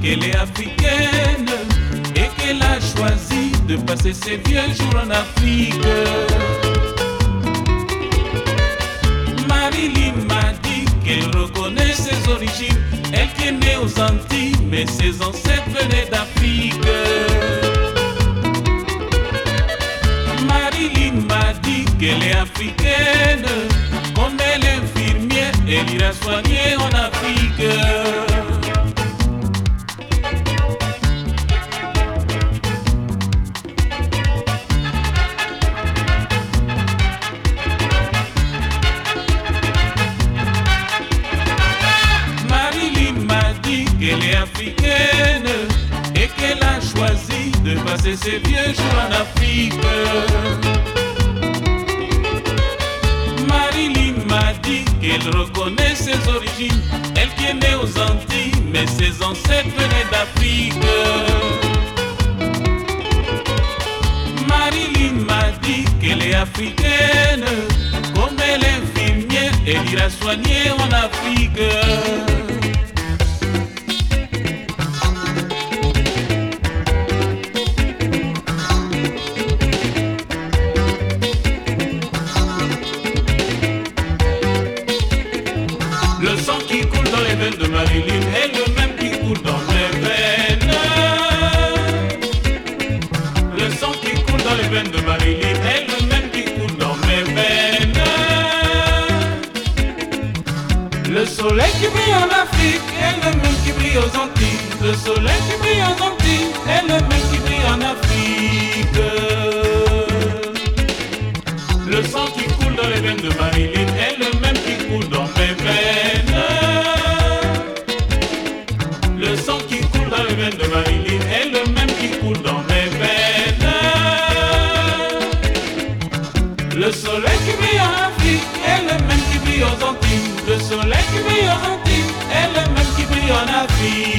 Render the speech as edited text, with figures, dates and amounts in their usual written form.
qu'elle est africaine et qu'elle a choisi de passer ses vieux jours en Afrique. Marilyn m'a dit qu'elle reconnaît ses origines, elle qui est née aux Antilles, mais ses ancêtres venaient d'Afrique. Marilyn m'a dit qu'elle est africaine, comme elle est infirmière, elle ira soigner en Afrique. Qu'elle est africaine et qu'elle a choisi de passer ses vieux jours en Afrique. Marilyn m'a dit qu'elle reconnaît ses origines, elle qui est née aux Antilles, mais ses ancêtres venaient d'Afrique. Marilyn m'a dit qu'elle est africaine, comme elle est infirmière, elle ira soigner en Afrique. Le sang qui coule dans les veines de Marilyn est le même qui coule dans mes veines. Le sang qui coule dans les veines de Marilyn est le même qui coule dans mes veines. Le soleil qui brille en Afrique est le même qui brille aux Antilles. Le soleil qui brille aux Antilles est le même qui brille en Afrique. Le sang qui coule dans les veines de Marilyn est le même qui coule dans mes veines. Le sang qui coule dans les veines de Marilyn est le même qui coule dans mes veines. Le soleil qui brille en Afrique est le même qui brille aux Antilles. Le soleil qui brille aux Antilles est le même qui brille en Afrique.